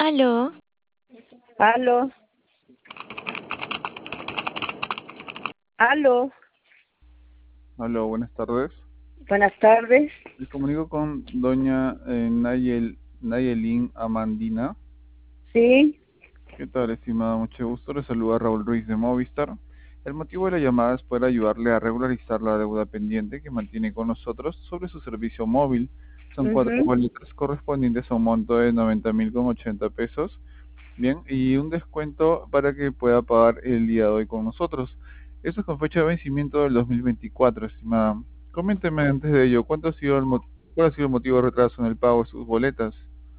Aló, Aló, aló, Hola, buenas tardes. buenas tardes. Me comunico con doña Nayelin Amandina. Sí, ¿Qué tal, estimada? Mucho gusto. Le saluda Raúl Ruiz de Movistar. El motivo de la llamada es poder ayudarle a regularizar la deuda pendiente que mantiene con nosotros sobre su servicio móvil. Son cuatro ujú. boletas correspondientes a un monto de 90.080 pesos. Bien, y un descuento para que pueda pagar el día de hoy con nosotros. Eso es con fecha de vencimiento del 2024, estimada. Coménteme antes de ello, ¿cuál ha sido el motivo de retraso en el pago de sus boletas?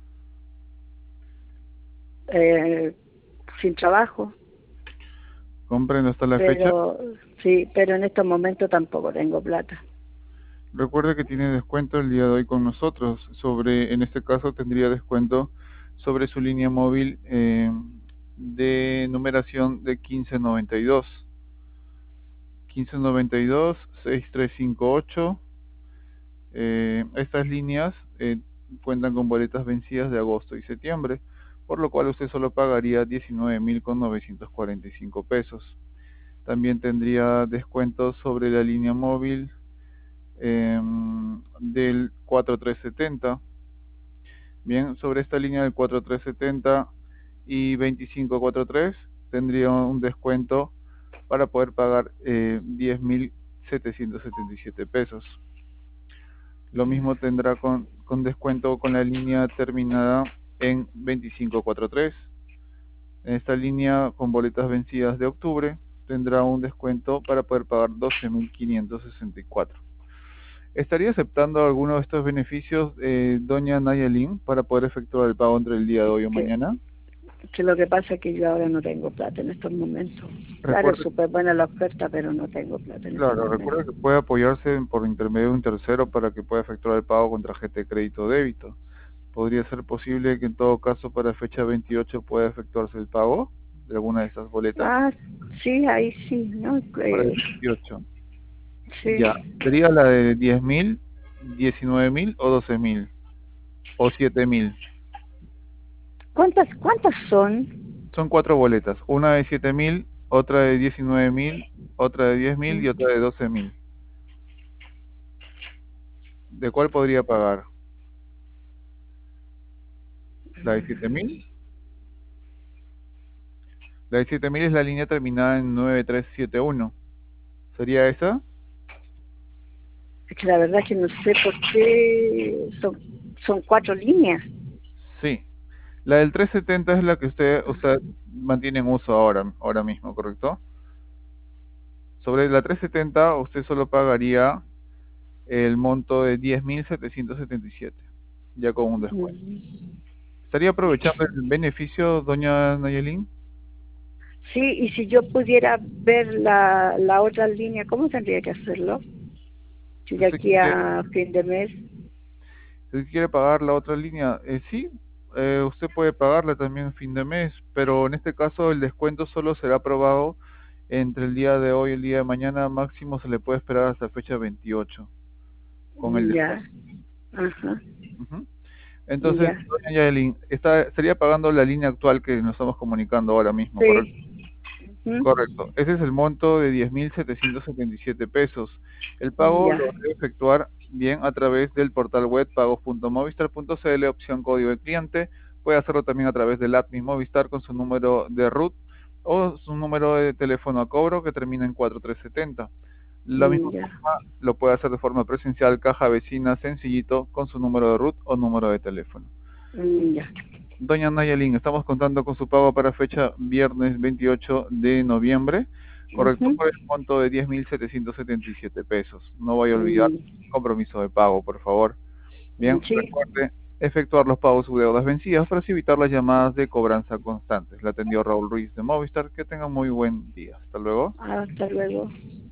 eh, Sin trabajo, Comprendo hasta la fecha. pero sí, pero en estos momentos tampoco tengo plata. Recuerde que tiene descuento el día de hoy con nosotros. En este caso tendría descuento sobre su línea móvil de numeración de 1592. 1592, 6358. Estas líneas cuentan con boletas vencidas de agosto y septiembre, por lo cual usted solo pagaría 19.945 pesos. También tendría descuentos sobre la línea móvil del 4370. Bien, sobre esta línea del 4370 y 2543 tendría un descuento para poder pagar 10.777 pesos. Lo mismo tendrá con descuento con la línea terminada en 2543. En esta línea con boletas vencidas de octubre tendrá un descuento para poder pagar 12.564. ¿Estaría aceptando alguno de estos beneficios, doña Nayelin, para poder efectuar el pago entre el día de hoy o Que, mañana? que lo que pasa es que yo ahora no tengo plata en estos momentos. Claro, es Recuerde, súper buena la oferta, pero no tengo plata en estos claro, recuerde momentos. que puede apoyarse por intermedio de un tercero para que pueda efectuar el pago con tarjeta de crédito o débito. ¿Podría ser posible que en todo caso para fecha 28 pueda efectuarse el pago de alguna de estas boletas? Ah, sí, ahí sí, ¿no? Para el 28. Ya. Sí. ¿Sería la de 10.000, 19.000 o 12.000? ¿O 7.000? ¿Cuántas son? Son cuatro boletas. Una de 7.000, otra de 19.000, otra de 10.000 y otra de 12.000. ¿De cuál podría pagar? ¿La de 7.000? La de 7.000 es la línea terminada en 9371. ¿Sería esa? Es que la verdad es que no sé por qué son cuatro líneas. Sí. La del 370 es la que usted mantiene en uso ahora mismo, ¿correcto? Sobre la 370 usted solo pagaría el monto de 10.777, ya con un descuento. Mm. ¿Estaría aprovechando el beneficio, doña Nayelin? Sí, y si yo pudiera ver la otra línea, ¿cómo tendría que hacerlo? Si Si de usted aquí quiere, a fin de mes. si usted quiere pagar la otra línea, sí, usted puede pagarla también en fin de mes, pero en este caso el descuento solo será aprobado entre el día de hoy y el día de mañana. Máximo se le puede esperar hasta fecha 28 con el Ya, descuento. ajá, Ujú. Entonces, ya. doña Yaelin, estaría pagando la línea actual que nos estamos comunicando ahora mismo, ¿correcto? Sí. Ujú. Correcto. Ese es el monto de 10.777 pesos. El pago Ya. lo debe efectuar bien a través del portal web pagos.movistar.cl, opción código de cliente. Puede hacerlo también a través del app Mi Movistar con su número de RUT o su número de teléfono a cobro que termina en 4370. La misma Ya. forma lo puede hacer de forma presencial, caja vecina, sencillito, con su número de RUT o número de teléfono. Ya. Doña Nayelin, estamos contando con su pago para fecha viernes 28 de noviembre, correcto, Ujú. por el monto de 10.777 pesos. No vaya a olvidar Mm, el compromiso de pago, por favor. Bien, sí. recuerde efectuar los pagos sobre deudas vencidas para así evitar las llamadas de cobranza constantes. La atendió Raúl Ruiz de Movistar. Que tenga muy buen día. Hasta luego. Hasta luego.